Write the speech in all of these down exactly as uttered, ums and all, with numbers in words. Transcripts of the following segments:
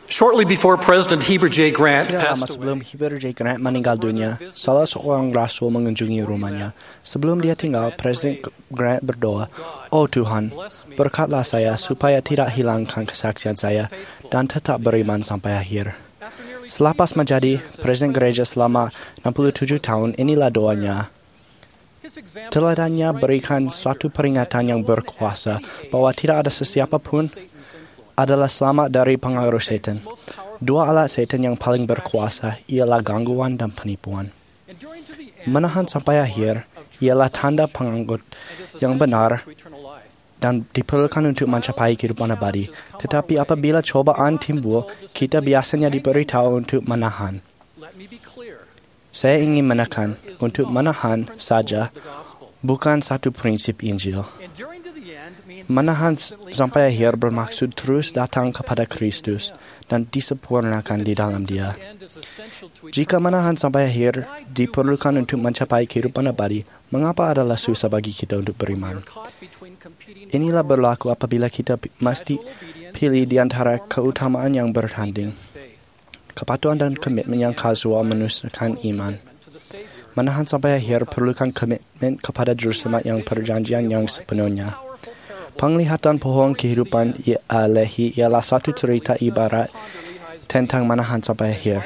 Shortly before President Heber J. Grant Tidak lama passed sebelum away, Heber J. Grant meninggal dunia, salah seorang rasul mengunjungi rumahnya. Sebelum dia tinggal, Presiden Grant berdoa, "Oh Tuhan, berkatlah saya supaya tidak hilangkan kesaksian saya dan tetap beriman sampai akhir." Selepas menjadi Presiden Gereja selama enam puluh tujuh tahun, inilah doanya. Teladannya berikan suatu peringatan yang berkuasa bahwa tidak ada sesiapa pun adalah selamat dari pengaruh setan. Dua alat setan yang paling berkuasa ialah gangguan dan penipuan. Menahan sampai akhir ialah tanda penganggut yang benar dan diperlukan untuk mencapai kehidupan abadi. Tetapi apabila cobaan timbul, kita biasanya diberitahu untuk menahan. Saya ingin menekan, untuk menahan saja bukan satu prinsip Injil. Menahan sampai akhir bermaksud terus datang kepada Kristus dan disempurnakan di dalam Dia. Jika menahan sampai akhir diperlukan untuk mencapai kehidupan abadi, mengapa adalah susah bagi kita untuk beriman? Inilah berlaku apabila kita mesti pilih di antara keutamaan yang bertanding. Kepatuhan dan komitmen yang kasual menusukkan iman. Menahan sampai akhir perlukan komitmen kepada Juru Selamat yang perjanjian yang sepenuhnya. Penglihatan pohon kehidupan ilahi ialah satu cerita ibarat tentang menahan sampai akhir.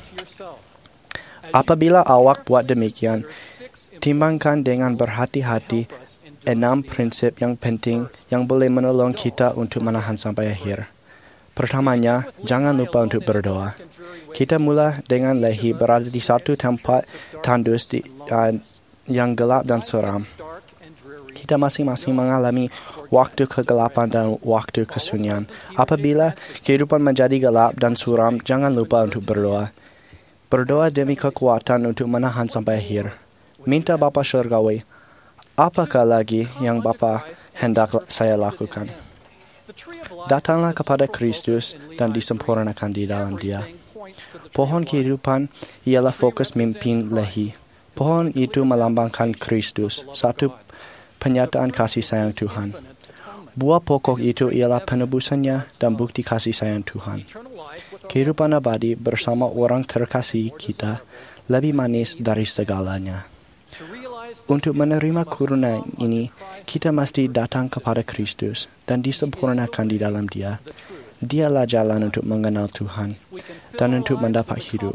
Apabila awak buat demikian, timbangkan dengan berhati-hati enam prinsip yang penting yang boleh menolong kita untuk menahan sampai akhir. Pertamanya, jangan lupa untuk berdoa. Kita mula dengan lehi berada di satu tempat tandus di, uh, yang gelap dan seram. Kita masing-masing mengalami waktu kegelapan dan waktu kesunyian. Apabila kehidupan menjadi gelap dan suram, jangan lupa untuk berdoa. Berdoa demi kekuatan untuk menahan sampai akhir. Minta Bapa Syurgawi, apakah lagi yang Bapa hendak saya lakukan? Datanglah kepada Kristus dan disempurnakan di dalam Dia. Pohon kehidupan ialah fokus mimpin lehi. Pohon itu melambangkan Kristus, satu penyataan kasih sayang Tuhan. Buah pokok itu ialah penebusannya dan bukti kasih sayang Tuhan. Kehidupan abadi bersama orang terkasih kita lebih manis dari segalanya. Untuk menerima kurnia ini, kita mesti datang kepada Kristus dan disempurnakan di dalam Dia. Dialah jalan untuk mengenal Tuhan dan untuk mendapat hidup.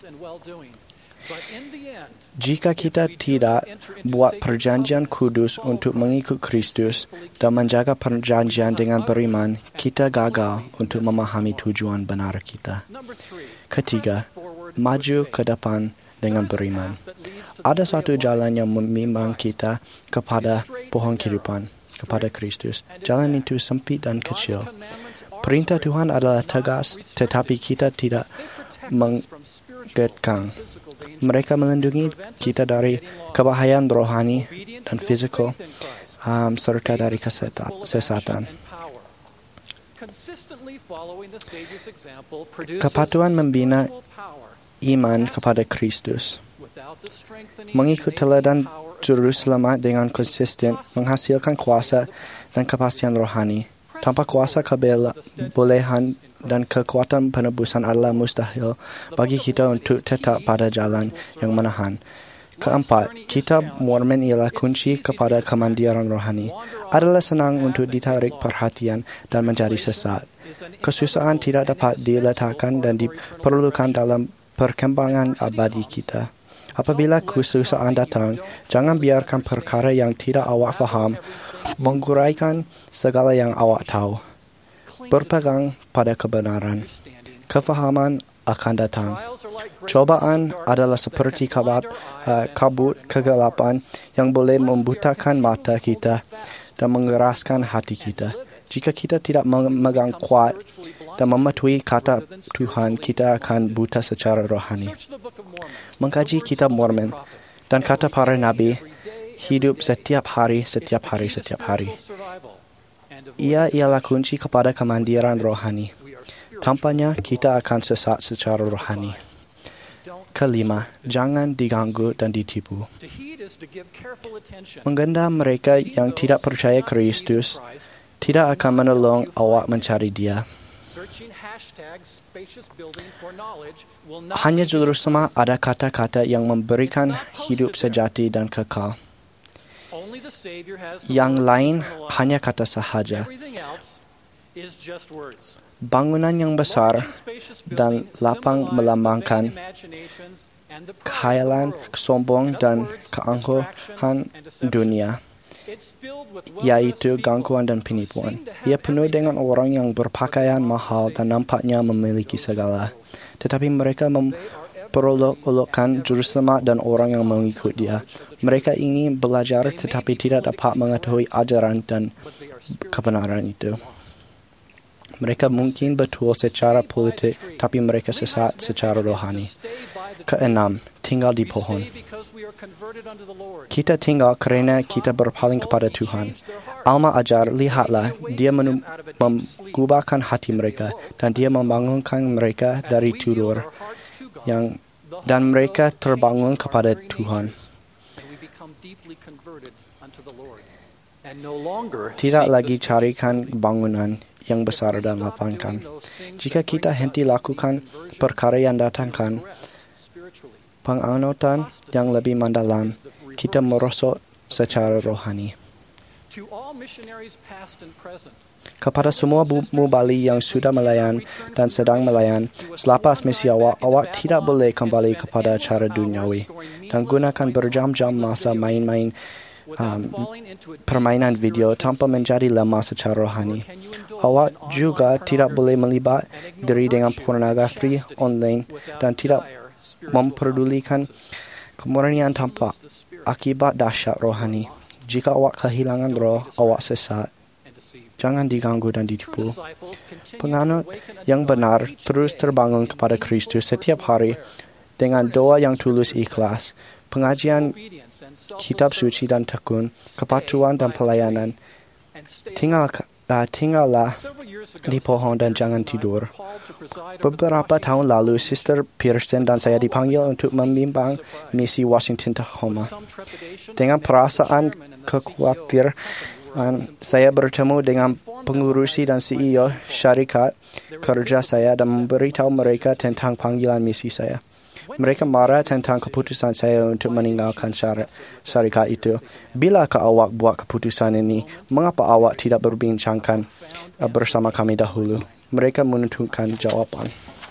Jika kita tidak buat perjanjian kudus untuk mengikut Kristus dan menjaga perjanjian dengan beriman, kita gagal untuk memahami tujuan benar kita. Ketiga, maju ke depan dengan beriman. Ada satu jalan yang membimbang kita kepada pohon kehidupan, kepada Kristus. Jalan itu sempit dan kecil. Perintah Tuhan adalah tegas, tetapi kita tidak menggetkang. Mereka melindungi kita dari kebahayaan rohani dan fisikal, um, serta dari kesesatan. Kepatuhan membina iman kepada Kristus. Mengikut teladan Juru Selamat dengan konsisten menghasilkan kuasa dan kepastian rohani. Tanpa kuasa kebolehan dan kekuatan penebusan adalah mustahil bagi kita untuk tetap pada jalan yang menahan. Keempat, kitab Mormon ialah kunci kepada kemandiran rohani. Adalah senang untuk ditarik perhatian dan menjadi sesat. Kesusahan tidak dapat diletakkan dan diperlukan dalam perkembangan abadi kita. Apabila kesusahan datang, jangan biarkan perkara yang tidak awak faham menguraikan segala yang awak tahu. Berpegang pada kebenaran. Kefahaman akan datang. Cobaan adalah seperti kabut, uh, kabut kegelapan yang boleh membutakan mata kita dan mengeraskan hati kita. Jika kita tidak memegang kuat dan mematuhi kata Tuhan, kita akan buta secara rohani. Mengkaji kitab Mormon dan kata para nabi, hidup setiap hari, setiap hari, setiap hari. Ia ialah kunci kepada kemandiran rohani. Tanpanya, kita akan sesat secara rohani. Kelima, jangan diganggu dan ditipu. Menggenda mereka yang tidak percaya Kristus tidak akan menolong awak mencari Dia. Hanya juru selamat ada kata-kata yang memberikan hidup sejati dan kekal. Yang lain hanya kata sahaja. Bangunan yang besar dan lapang melambangkan khayalan, kesombong dan keangkuhan dunia, yaitu gangguan dan penipuan. Ia penuh dengan orang yang berpakaian mahal dan nampaknya memiliki segala. Tetapi mereka memperolok-olokkan juru selamat dan orang yang mengikut dia. Mereka ingin belajar tetapi tidak dapat mengetahui ajaran dan kebenaran itu. Mereka mungkin betul secara politik, tapi mereka sesat secara rohani. Keenam, tinggal di pohon. Kita tinggal kerana kita berpaling kepada Tuhan. Alma ajar, lihatlah, dia mengubahkan hati mereka dan dia membangunkan mereka dari tidur yang dan mereka terbangun kepada Tuhan. Tidak lagi carikan bangunan yang besar dan lapangkan. Jika kita henti lakukan perkara yang datangkan penganutan yang lebih mendalam, kita merosot secara rohani. Kepada semua mubali yang sudah melayan dan sedang melayan, selepas misi awak, awak tidak boleh kembali kepada cara duniawi dan gunakan berjam-jam masa main-main um, permainan video tanpa menjadi lemah secara rohani. Awak juga tidak boleh melibat diri dengan pornografi online dan tidak memperdulikan kemurnian tanpa akibat dahsyat rohani. Jika awak kehilangan roh, awak sesat. Jangan diganggu dan ditipu. Penganut yang benar terus terbangun kepada Kristus setiap hari dengan doa yang tulus ikhlas, pengajian kitab suci dan tekun, kepatuhan dan pelayanan. Tinggal Uh, tinggallah di pohon dan jangan tidur. Beberapa tahun lalu, Sister Pearson dan saya dipanggil untuk membimbang misi Washington, Tacoma. Dengan perasaan kekhawatiran, saya bertemu dengan pengurusi dan C E O syarikat kerja saya dan memberitahu mereka tentang panggilan misi saya. Mereka marah tentang keputusan saya untuk meninggalkan syarikat itu. Bilakah awak buat keputusan ini? Mengapa awak tidak berbincangkan bersama kami dahulu? Mereka menuntutkan jawapan.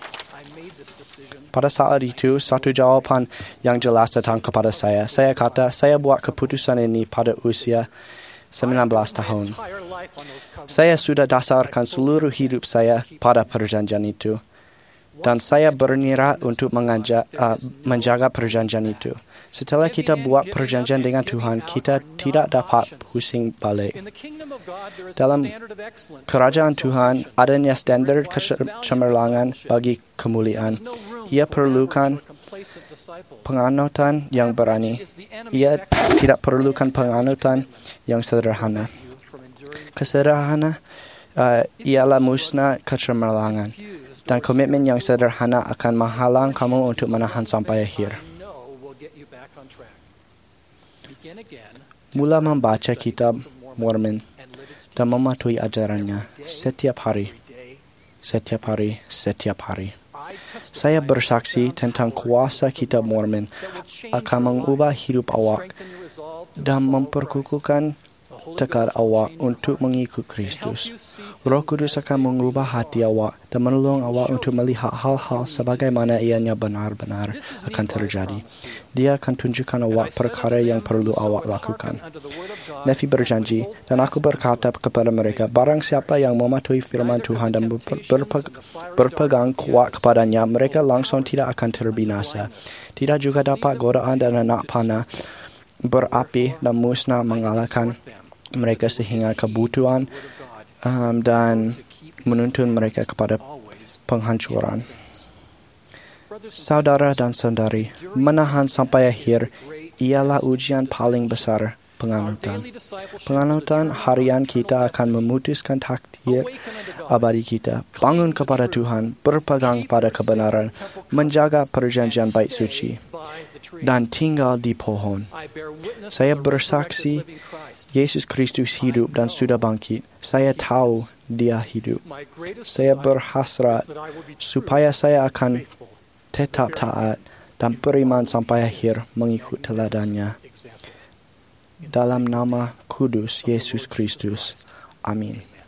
Pada saat itu, satu jawapan yang jelas datang kepada saya. Saya kata, saya buat keputusan ini pada usia sembilan belas tahun. Saya sudah dasarkan seluruh hidup saya pada perjanjian itu. Dan saya berniat untuk mengajak, uh, menjaga perjanjian itu. Setelah kita buat perjanjian dengan Tuhan, kita tidak dapat pusing balik. Dalam kerajaan Tuhan, adanya standar kecemerlangan bagi kemuliaan. Ia perlukan penganutan yang berani. Ia tidak perlukan penganutan yang sederhana. Kesederhana uh, ialah musnah kecemerlangan. Dan komitmen yang sederhana akan menghalang kamu untuk menahan sampai akhir. Mula membaca kitab Mormon dan mematuhi ajarannya setiap hari, setiap hari, setiap hari. Saya bersaksi tentang kuasa kitab Mormon akan mengubah hidup awak dan memperkukuhkan tekad awak untuk mengikut Kristus. Roh Kudus akan mengubah hati awak dan menolong awak untuk melihat hal-hal sebagaimana ianya benar-benar akan terjadi. Dia akan tunjukkan awak perkara yang perlu awak lakukan. Nephi berjanji, dan aku berkata kepada mereka, barang siapa yang mematuhi firman Tuhan dan berpe- berpegang kuat kepadanya, mereka langsung tidak akan terbinasa. Tidak juga dapat godaan dan anak panah berapi dan musnah mengalahkan mereka sehingga kebutuhan um, dan menuntun mereka kepada penghancuran. Saudara dan saudari, menahan sampai akhir ialah ujian paling besar penganutan. Penganutan harian kita akan memutuskan takdir abadi kita. Bangun kepada Tuhan, berpegang pada kebenaran, menjaga perjanjian bait suci, dan tinggal di pohon. Saya bersaksi Yesus Kristus hidup dan sudah bangkit. Saya tahu Dia hidup. Saya berhasrat supaya saya akan tetap taat dan beriman sampai akhir mengikut teladannya. Dalam nama kudus Yesus Kristus. Amin.